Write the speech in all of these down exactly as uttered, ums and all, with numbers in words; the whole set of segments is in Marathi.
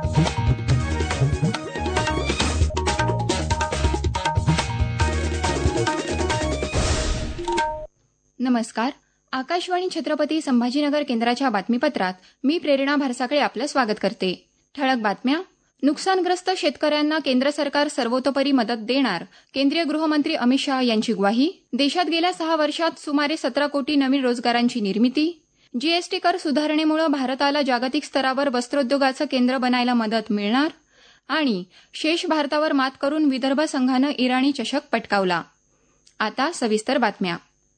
नमस्कार. आकाशवाणी छत्रपती संभाजीनगर केंद्राच्या बातमीपत्रात मी प्रेरणा भारसाकळे आपलं स्वागत करते. ठळक बातम्या. नुकसानग्रस्त शेतकऱ्यांना केंद्र सरकार सर्वतोपरी मदत देणार, केंद्रीय गृहमंत्री अमित शहा यांची ग्वाही. देशात गेल्या सहा वर्षात सुमारे सतरा कोटी नवीन रोजगारांची निर्मिती. जीएसटी कर सुधारणेमुळे भारताला जागतिक स्तरावर वस्त्रोद्योगाचं केंद्र बनायला मदत मिळणार. आणि शेष भारतावर मात करून विदर्भ संघानं इराणी चषक पटकावला. आता सविस्तर बातम्या.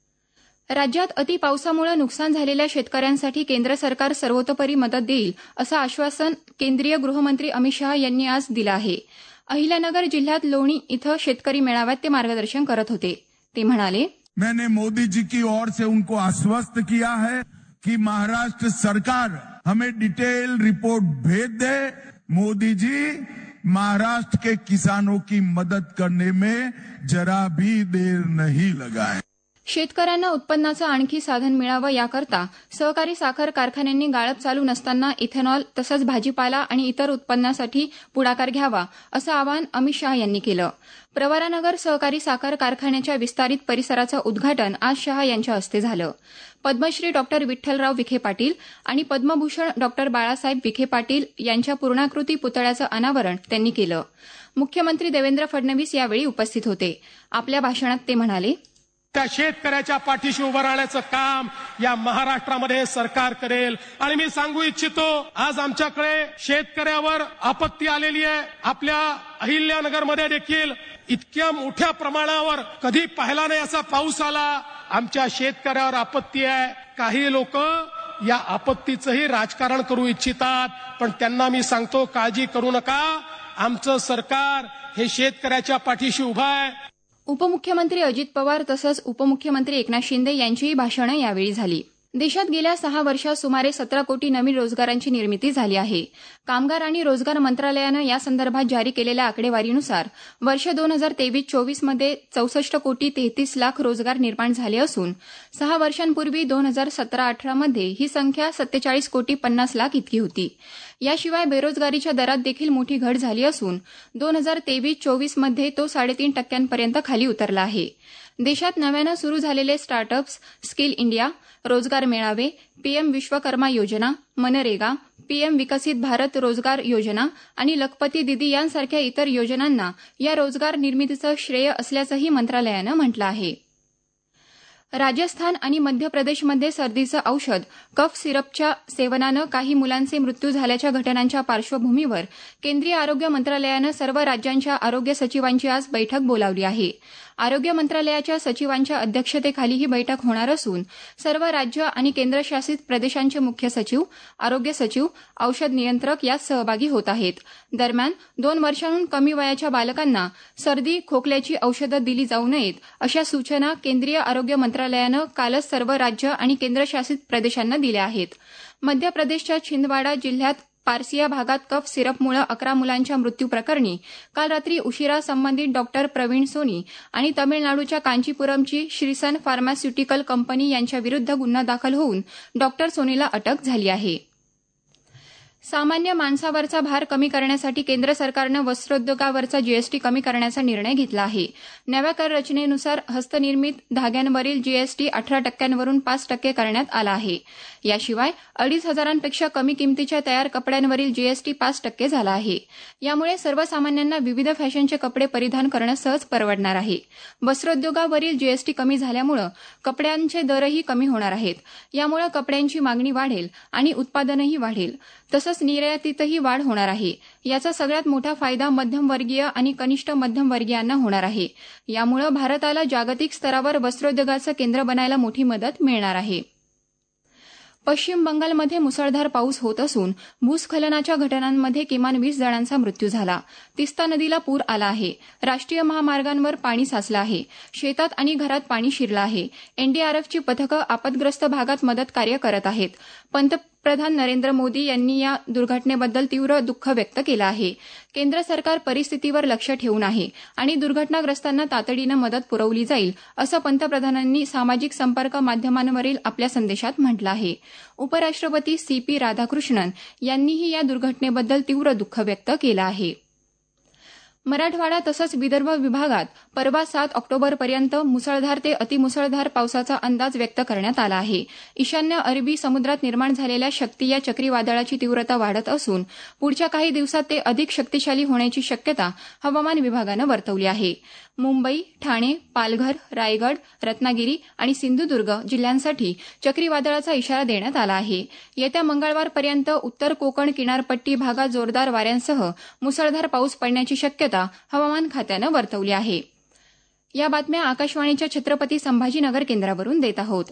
राज्यात अतिपावसामुळे नुकसान झालेल्या शेतकऱ्यांसाठी केंद्र सरकार सर्वतोपरी मदत देईल असं आश्वासन केंद्रीय गृहमंत्री अमित शहा यांनी आज दिलं आहे. अहिल्यानगर जिल्ह्यात लोणी इथं शेतकरी मेळाव्यात ते मार्गदर्शन करत होते. ते म्हणाले, मैंने मोदी जी की ओर से उनको आश्वस्त किया है कि महाराष्ट्र सरकार हमें डिटेल रिपोर्ट भेज दे. मोदी जी महाराष्ट्र के किसानों की मदद करने में जरा भी देर नहीं लगाए. शेतकऱ्यांना उत्पन्नाचं आणखी साधन मिळावं याकरता सहकारी साखर कारखान्यांनी गाळप चालू नसताना इथेनॉल तसंच भाजीपाला आणि इतर उत्पन्नासाठी पुढाकार घ्यावा असं आवाहन अमित शहा यांनी केलं. प्रवरानगर सहकारी साखर कारखान्याच्या विस्तारित परिसराचं उद्घाटन आज शहा यांच्या हस्ते झालं. पद्मश्री डॉक्टर विठ्ठलराव विखे पाटील आणि पद्मभूषण डॉक्टर बाळासाहेब विखे पाटील यांच्या पूर्णाकृती पुतळ्याचं अनावरण त्यांनी केलं. मुख्यमंत्री देवेंद्र फडणवीस यावेळी उपस्थित होते. आपल्या भाषणात ते म्हणाले, त्या शेतकऱ्याच्या पाठीशी उभं राहण्याचं काम या महाराष्ट्रामध्ये सरकार करेल. आणि मी सांगू इच्छितो, आज आमच्याकडे शेतकऱ्यावर आपत्ती आलेली आहे. आपल्या अहिल्यानगरमध्ये देखील इतक्या मोठ्या प्रमाणावर कधी पाहिला नाही असा पाऊस आला. आमच्या शेतकऱ्यावर आपत्ती आहे. काही लोक या आपत्तीचंही राजकारण करू इच्छितात, पण त्यांना मी सांगतो, काळजी करू नका. आमचं सरकार हे शेतकऱ्याच्या पाठीशी उभं आहे. उपमुख्यमंत्री अजित पवार तसंच उपमुख्यमंत्री एकनाथ शिंदे यांचीही भाषणं यावेळी झाली. देशात गेल्या सहा वर्षात सुमारे सतरा कोटी नवीन रोजगारांची निर्मिती झाली आहे. कामगार आणि रोजगार मंत्रालयानं यासंदर्भात जारी केलेल्या आकडेवारीनुसार वर्ष दोन हजार तेवीस चोवीस मध्ये चौसष्ट कोटी तेहतीस लाख रोजगार निर्माण झाले असून सहा वर्षांपूर्वी दोन हजार सतरा अठरा मध्ये ही संख्या सत्तेचाळीस कोटी पन्नास लाख इतकी होती. याशिवाय बेरोजगारीच्या दरात देखील मोठी घट झाली असून दोन हजार तेवीस चोवीस मध्ये तो साडेतीन टक्क्यांपर्यंत खाली उतरला आहे. देशात नव्यानं सुरू झालेले स्टार्टअप्स, स्किल इंडिया, रोजगार मेळावे, पीएम विश्वकर्मा योजना, मनरेगा, पीएम विकसित भारत रोजगार योजना आणि लखपती दिदी यांसारख्या इतर योजनांना या रोजगार निर्मितीचं श्रेय असल्याचंही मंत्रालयानं म्हटलं आहे. राजस्थान आणि मध्य प्रदेशमध्ये सर्दीचं औषध कफ सिरपच्या सेवनानं काही मुलांचे मृत्यू झाल्याच्या घटनांच्या पार्श्वभूमीवर केंद्रीय आरोग्य मंत्रालयानं सर्व राज्यांच्या आरोग्य सचिवांची आज बैठक बोलावली आहे. आरोग्य मंत्रालयाच्या सचिवांच्या अध्यक्षतेखाली ही बैठक होणार असून सर्व राज्य आणि केंद्रशासित प्रदेशांचे मुख्य सचिव, आरोग्य सचिव, औषध नियंत्रक यात सहभागी होत आहेत. दरम्यान दोन वर्षांहून कमी वयाच्या बालकांना सर्दी, खोकल्याची औषधं दिली जाऊ नयेत अशा सूचना केंद्रीय आरोग्य मंत्रालयानं कालच सर्व राज्य आणि केंद्रशासित प्रदेशांना दिल्या आहेत. मध्य प्रदेशच्या छिंदवाडा जिल्ह्यात पारसिया भागात कफ सिरपमुळे अकरा मुलांच्या मृत्यूप्रकरणी काल रात्री उशिरा संबंधित डॉक्टर प्रवीण सोनी आणि तामिळनाडूच्या कांचीपुरमची श्रीसन फार्मास्युटिकल कंपनी यांच्याविरुद्ध गुन्हा दाखल होऊन डॉक्टर सोनीला अटक झाली आहे. सामान्य माणसावरचा भार कमी करण्यासाठी केंद्र सरकारनं वस्त्रोद्योगावरचा जीएसटी कमी करण्याचा निर्णय घेतला आहे. नव्या कर रचनेनुसार हस्तनिर्मित धाग्यांवरील जीएसटी अठरा टक्क्यांवरून पाच टक्के करण्यात आला आहे. याशिवाय अडीच हजारांपेक्षा कमी किमतीच्या तयार कपड्यांवरील जीएसटी पाच टक्के झाला आहे. यामुळे सर्वसामान्यांना विविध फॅशनचे कपडे परिधान करणं सहज परवडणार आहे. वस्त्रोद्योगावरील जीएसटी कमी झाल्यामुळे कपड्यांचे दरही कमी होणार आहेत. यामुळे कपड्यांची मागणी वाढेल आणि उत्पादनही वाढेल. तसंच निर्यातीतही वाढ होणार आहे. याचा सगळ्यात मोठा फायदा मध्यमवर्गीय आणि कनिष्ठ मध्यमवर्गीयांना होणार आहे. यामुळे भारताला जागतिक स्तरावर वस्त्रोद्योगाचं केंद्र बनायला मोठी मदत मिळणार आहे. पश्चिम बंगालमध्ये मुसळधार पाऊस होत असून भूस्खलनाच्या घटनांमध्ये किमान वीस जणांचा मृत्यू झाला. तिस्ता नदीला पूर आला आहे. राष्ट्रीय महामार्गांवर पाणी साचलं आहे. शेतात आणि घरात पाणी शिरलं आहे. एनडीआरएफची पथकं आपदग्रस्त भागात मदत कार्य करत आहेत. पंतप्रधान नरेंद्र मोदी यांनी या दुर्घटनेबद्दल तीव्र दुःख व्यक्त केलं आहे. केंद्र सरकार परिस्थितीवर लक्ष ठेवून आहे आणि दुर्घटनाग्रस्तांना तातडीनं मदत पुरवली जाईल, असं पंतप्रधानांनी सामाजिक संपर्क माध्यमांवरील आपल्या संदेशात म्हटलं आहे. उपराष्ट्रपती सी पी राधाकृष्णन यांनीही या दुर्घटनेबद्दल तीव्र दुःख व्यक्त केलं आहे. मराठवाडा तसंच विदर्भ विभागात परवा सात ऑक्टोबरपर्यंत मुसळधार ते अतिमुसळधार पावसाचा अंदाज व्यक्त करण्यात आला आहे. ईशान्य अरबी समुद्रात निर्माण झालेल्या शक्ती या चक्रीवादळाची तीव्रता वाढत असून पुढच्या काही दिवसात ते अधिक शक्तिशाली होण्याची शक्यता हवामान विभागानं वर्तवली आहे. मुंबई, ठाणे, पालघर, रायगड, रत्नागिरी आणि सिंधुदुर्ग जिल्ह्यांसाठी चक्रीवादळाचा इशारा देण्यात आला आहे. येत्या मंगळवारपर्यंत उत्तर कोकण किनारपट्टी भागात जोरदार वाऱ्यांसह मुसळधार पाऊस पडण्याची शक्यता हवामान खात्यानं वर्तवली आहे. या बातम्या आकाशवाणीच्या छत्रपती संभाजीनगर केंद्रावरून देत आहोत.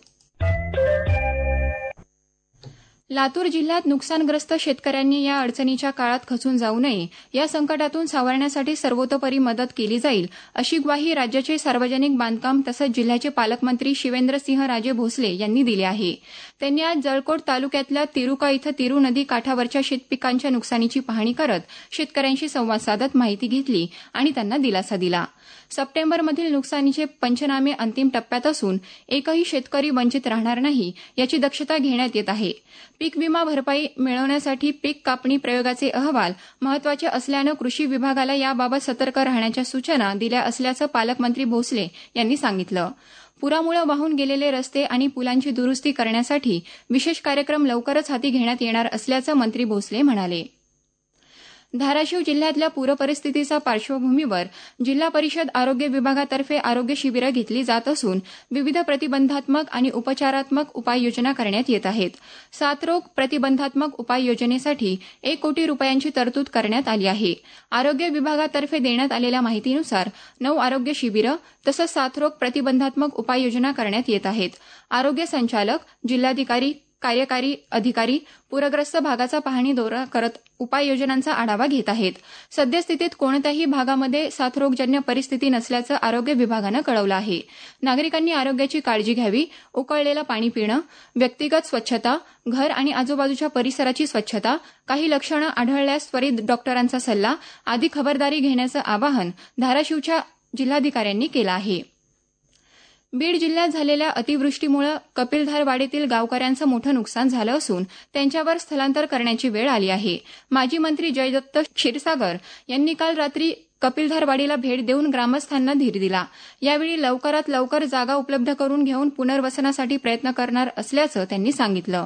लातूर जिल्ह्यात नुकसानग्रस्त शेतकऱ्यांनी या अडचणीच्या काळात खचून जाऊ नये, या संकटातून सावरण्यासाठी सर्वतोपरी मदत केली जाईल, अशी ग्वाही राज्याचे सार्वजनिक बांधकाम तसंच जिल्ह्याचे पालकमंत्री शिवेंद्रसिंहराजे भोसले यांनी दिली आहे. त्यांनी आज जळकोट तालुक्यातल्या तिरुका इथं तिरू नदी काठावरच्या शेतपिकांच्या नुकसानीची पाहणी करत शेतकऱ्यांशी संवाद साधत माहिती घेतली आणि त्यांना दिलासा दिला. सप्टेंबरमधील नुकसानीचे पंचनामे अंतिम टप्प्यात असून एकही शेतकरी वंचित राहणार नाही, याची दक्षता घेण्यात येत आहे. पीक विमा भरपाई मिळवण्यासाठी पीक कापणी प्रयोगाचे अहवाल महत्वाचे असल्यानं कृषी विभागाला याबाबत सतर्क राहण्याच्या सूचना दिल्या असल्याचं पालकमंत्री भोसले यांनी सांगितलं. पुरामुळे वाहून गेलेले रस्ते आणि पुलांची दुरुस्ती करण्यासाठी विशेष कार्यक्रम लवकरच हाती घेण्यात येणार असल्याचं मंत्री भोसले म्हणाले. धाराशिव जिल्ह्यातल्या पूरपरिस्थितीच्या पार्श्वभूमीवर जिल्हा परिषद आरोग्य विभागातर्फे आरोग्य शिबिरं घेतली जात असून विविध प्रतिबंधात्मक आणि उपचारात्मक उपाययोजना करण्यात येत आहेत. साथरोग प्रतिबंधात्मक उपाययोजनेसाठी एक कोटी रुपयांची तरतूद करण्यात आली आहे. आरोग्य विभागातर्फे देण्यात आलेल्या माहितीनुसार नऊ आरोग्य शिबिरं तसंच साथरोग प्रतिबंधात्मक उपाययोजना करण्यात येत आहेत. आरोग्य संचालक, जिल्हाधिकारी, कार्यकारी अधिकारी पूरग्रस्त भागाचा पाहणी दौरा करत उपाययोजनांचा आढावा घेत आहेत. सद्यस्थितीत कोणत्याही भागामध्ये साथरोगजन्य परिस्थिती नसल्याचं आरोग्य विभागानं कळवलं आहे. नागरिकांनी आरोग्याची काळजी घ्यावी, उकळलेलं पाणी पिणं, व्यक्तिगत स्वच्छता, घर आणि आजूबाजूच्या परिसराची स्वच्छता, काही लक्षणं आढळल्यास त्वरित डॉक्टरांचा सल्ला आदी खबरदारी घेण्याचं आवाहन धाराशिवच्या जिल्हाधिकाऱ्यांनी केलं आहे. बीड जिल्ह्यात झालेल्या अतिवृष्टीमुळे कपिलधारवाडीतील गावकऱ्यांचं मोठं नुकसान झालं असून त्यांच्यावर स्थलांतर करण्याची वेळ आली आहे. माजी मंत्री जयदत्त क्षीरसागर यांनी काल रात्री कपिलधारवाडीला भेट देऊन ग्रामस्थांना धीर दिला. यावेळी लवकरात लवकर जागा उपलब्ध करून घेऊन पुनर्वसनासाठी प्रयत्न करणार असल्याचं त्यांनी सांगितलं.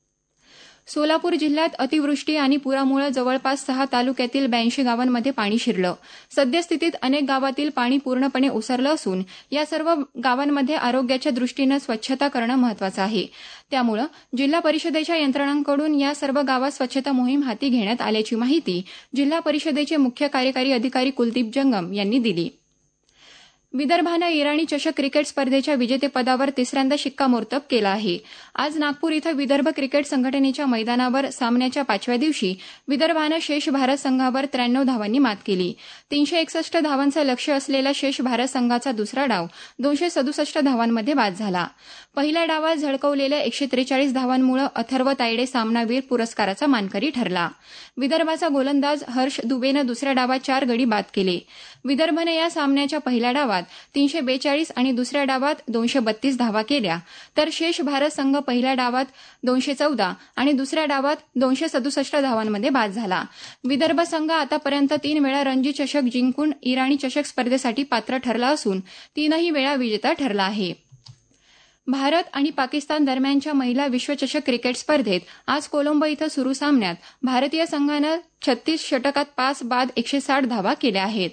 सोलापूर जिल्ह्यात अतिवृष्टी आणि पुरामुळे जवळपास सहा तालुक्यातील ब्याऐंशी गावांमध्ये पाणी शिरलं. सद्यस्थितीत अनेक गावातील पाणी पूर्णपणे ओसरलं असून या सर्व गावांमध्ये आरोग्याच्या दृष्टीनं स्वच्छता करणं महत्वाचं आहे. त्यामुळे जिल्हा परिषदेच्या यंत्रणांकडून या सर्व गावात स्वच्छता मोहीम हाती घेण्यात आल्याची माहिती जिल्हा परिषदेचे मुख्य कार्यकारी अधिकारी कुलदीप जंगम यांनी दिली. विदर्भानं इराणी चषक क्रिकेट स्पर्धेच्या विजेतेपदावर तिसऱ्यांदा शिक्कामोर्तब केलं आहे. आज नागपूर इथं विदर्भ क्रिकेट संघटनेच्या मैदानावर सामन्याच्या पाचव्या दिवशी विदर्भानं शेष भारत संघावर त्र्याण्णव धावांनी मात केली. तीनशे एकसष्ट धावांचं लक्ष्य असलेला शेष भारत संघाचा दुसरा डाव दोनशे सदुसष्ट धावांमध्ये बाद झाला. पहिल्या डावात झळकवलेल्या एकशे त्रेचाळीस धावांमुळे अथर्व तायडे सामनावीर पुरस्काराचा मानकरी ठरला. विदर्भाचा गोलंदाज हर्ष दुबेनं दुसऱ्या डावात चार गडी बाद केले. विदर्भनं या सामन्याच्या पहिल्या डावात तीनशे बेचाळीस आणि दुसऱ्या डावात दोनशे बत्तीस धावा केल्या, तर शेष भारत संघ पहिल्या डावात दोनशे चौदा आणि दुसऱ्या डावात दोनशे सदुसष्ट धावांमध्ये बाद झाला. विदर्भ संघ आतापर्यंत तीन वेळा रणजी चषक जिंकून इराणी चषक स्पर्धेसाठी पात्र ठरला असून तीनही वेळा विजेता ठरला आहे. भारत आणि पाकिस्तान दरम्यानच्या महिला विश्वचषक क्रिकेट स्पर्धेत आज कोलंबो इथं सुरू सामन्यात भारतीय संघानं छत्तीस षटकात पाच बाद एकशे साठ धावा केल्या आहेत.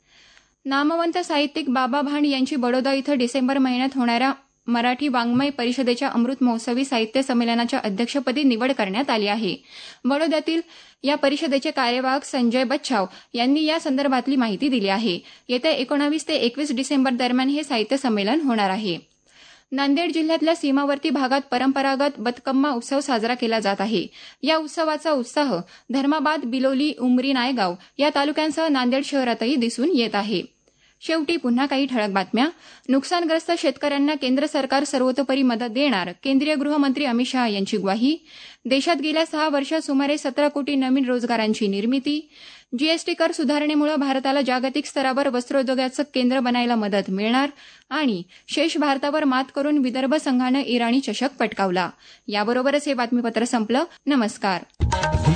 नामवंत साहित्यिक बाबा भांड यांची बडोदा इथं डिसेंबर महिन्यात होणाऱ्या मराठी वाङ्मय परिषदेच्या अमृत महोत्सवी साहित्य संमेलनाच्या अध्यक्षपदी निवड करण्यात आली आहे. बडोद्यातील या परिषदेचे कार्यवाहक संजय बच्छाव यांनी या संदर्भातली माहिती दिली आहे. येत्या एकोणावीस ते एकवीस डिसेंबर दरम्यान हे साहित्य संमेलन होणार आहे. नांदेड जिल्ह्यातल्या सीमावर्ती भागात परंपरागत बतकम्मा उत्सव साजरा केला जात आहे. या उत्सवाचा उत्साह धर्माबाद, बिलोली, उमरी, नायगाव या तालुक्यांसह नांदेड शहरातही दिसून येत आहे. शेवटी पुन्हा काही ठळक बातम्या. नुकसानग्रस्त शेतकऱ्यांना केंद्र सरकार सर्वतोपरी मदत देणार, केंद्रीय गृहमंत्री अमित शहा यांची ग्वाही. देशात गेल्या सहा वर्षात सुमारे सतरा कोटी नवीन रोजगारांची निर्मिती. जीएसटी कर सुधारणेमुळे भारताला जागतिक स्तरावर वस्त्रोद्योगाचं केंद्र बनायला मदत मिळणार. आणि शेष भारतावर मात करून विदर्भ संघानं इराणी चषक पटकावला. याबरोबरच हे बातमीपत्र संपलं. नमस्कार.